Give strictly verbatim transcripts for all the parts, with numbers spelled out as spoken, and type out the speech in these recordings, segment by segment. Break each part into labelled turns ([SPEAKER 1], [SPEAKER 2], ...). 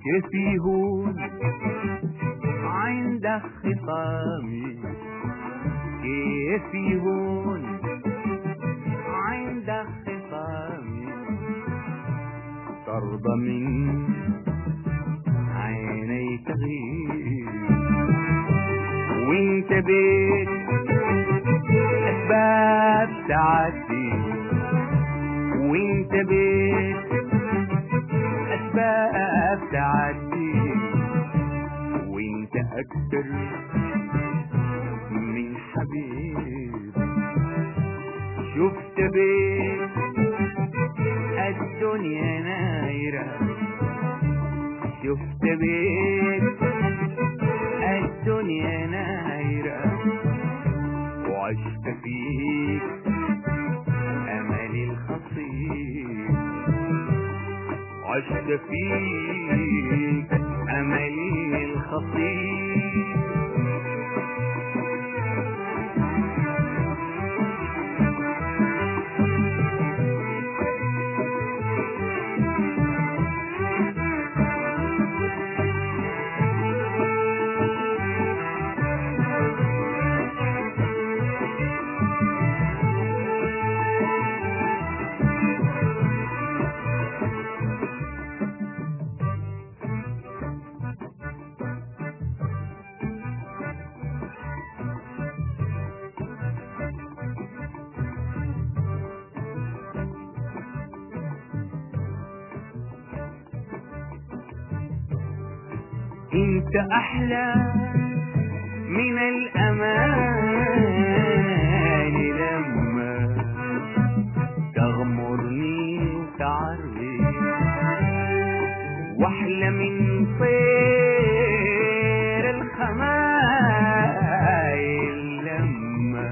[SPEAKER 1] كيف يهون عند خصامي، كيف يهون عند خصامي، ترضى من عيني تغيب وانت بيت اسباب سعادتي، وانت بيت اسباب سعادتي، وانت اكتر من حبيب. شفت بيت الدنيا نايرة، شفت بيت الدنيا نايرة، وعشت فيك املي الخصيب، عشت فيك املي الخصيب. انت احلى من الامان لما تغمرني وتعري، واحلى من طير الخمايل لما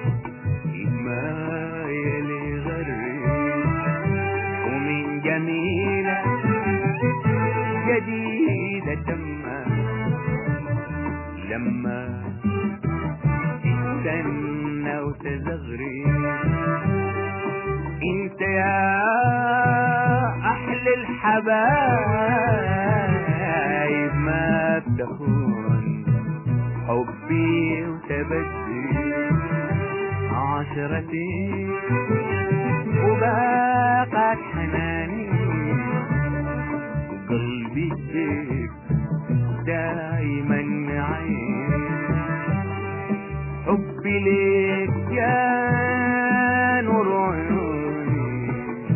[SPEAKER 1] يتمايل يغري، ومن جميلة جديدة تما لما تستنى وتزغري. انت يا احلى الحبايب ما بتخون حبي وتبدي عشرتي، وباقت حناني قلبي بيك دايما عين. حبي ليك يا نور عيوني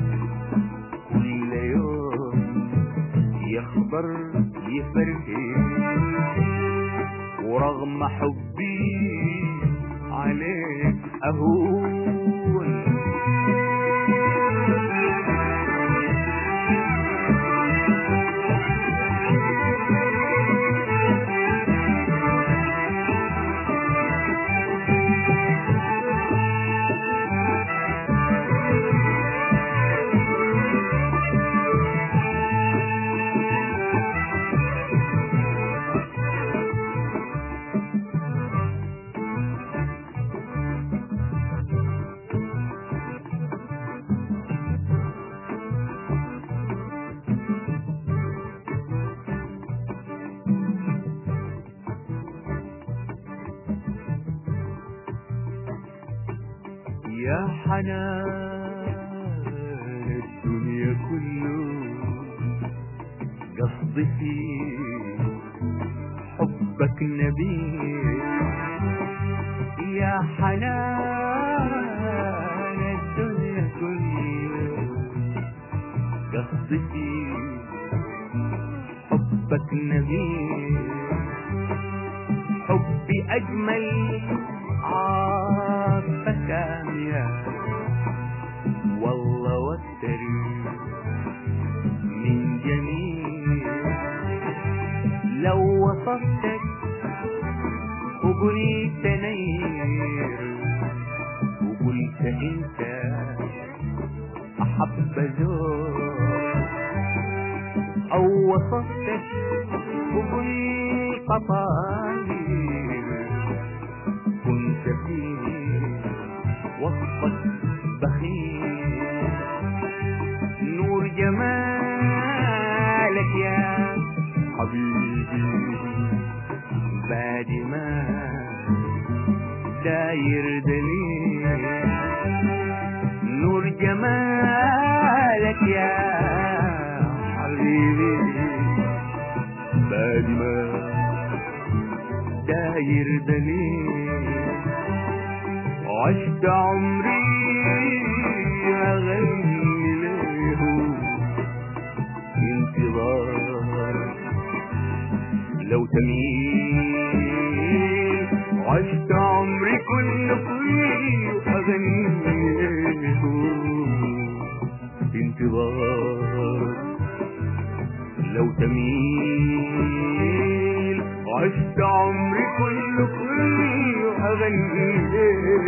[SPEAKER 1] كل يوم يخضر يفرحي، ورغم حبي عليك أهون. يا حنان الدنيا كله قصدي فيه حبك نبيل، يا حنان الدنيا كله قصدي فيه حبك نبيل. حبي أجمل عاطفك يا والله واكتر من جميل. لو وصفتك وقلت نير وقلت انت احب زور، او وصفتك وقلت طاير كنت فيه وصفك بخيل. نور جمالك يا حبيبي بعد ما داير دليل نور جمالك يا حبيبي بعد ما داير دليل عشت عمري أغني له انتظار لو تميل عشت عمري كل كل أغني له انتظار لو تميل عشت عمري كل كل أغني له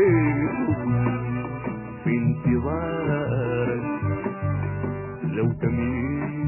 [SPEAKER 1] في انتظارك لو تميل